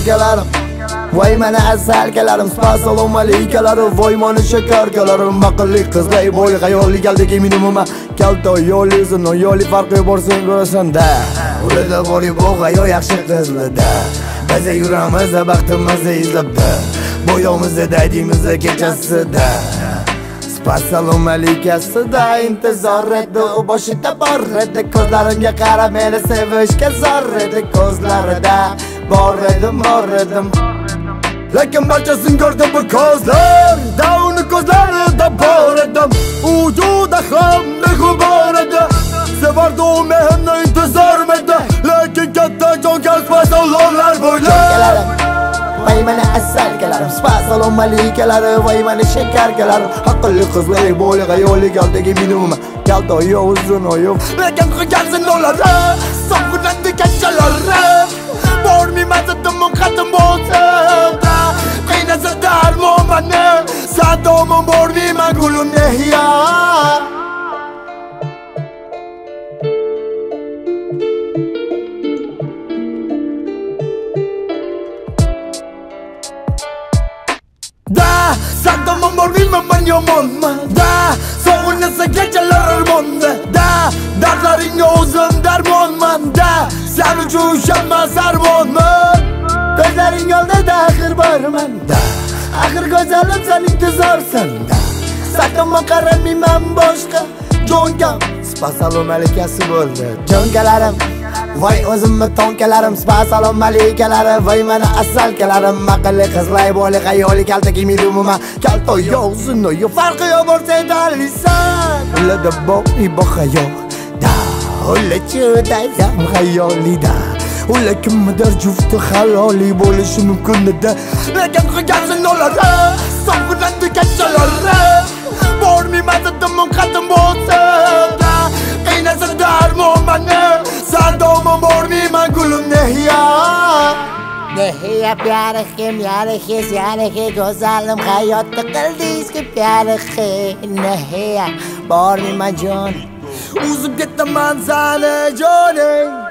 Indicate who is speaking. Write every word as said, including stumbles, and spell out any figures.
Speaker 1: tonkalarim voy mana asalkalarim assalomu alaykalari voy mana shakarkalarim maqilli qizlay bo'y xayolli galdagi minimuma kalto yo'li uzun yo'li farqi bor sen ko'rasan-da ulada bor bu hayo yaxshi qizlarda biz yuramiz baxtimizni izlabda bo'yimizda daydimizda kechasida assalomu alaykasida intizor edi u boshida bor edi ko'zlarimga qarab meni sevishga zor edi ko'zlarida bor edim bor edim lekin barchasini ko'rdim bu ko'zlarda uni ko'zlarida bor edim u juda ham mehribon edi sevardi u mehimni intizormidi lekin katta jon kasbas olonlar bo'ylab voy mana asalkalarim assalomu alaykalari voy mana shakarkalarim aqlli qizlar bo'li xayoli galdagi minimum kalto yo uzun yo lekin qilgansin ularni sog'inadi kechalarim bormi mazadim qadim bo'lsa qiynasa darmon mani sadomim bormi gulim nehiya da sadomim bormi man yomonman da sog'inasa kechalar armonda da dardlaringga o'zim darmonman da sen uchun ushalmas armonman ko'zlaring oldida axir borman da axir go'zalim sen intizorsan da sakamma qaramayman boshqa jonkam assalomu alaykasi bo'ldi jonkalarim voy o'zimni tonkalarim assalomu alaykalari voy mana asalkalarim maqilli qizlay bo'li xayoli kaltaki minimuma kalto yo uzun yo farqi yo'q bo'lsa dalisan ulada bo'y bu hayo da ulla chudayam xayolida ulla kimdir jufti haloli bo'lishi mumkin edi lekin qilgansin ularni sog'inadi kechalarim bormi mazadim qadim bo'lsa qiynasa darmon mani sadomim bormi gulim nehiya nehiya pyare ke myare ke syare ke go'zalim hayotda qildingizki pyare ke nehiya bormi jon o'zim ketaman sani joning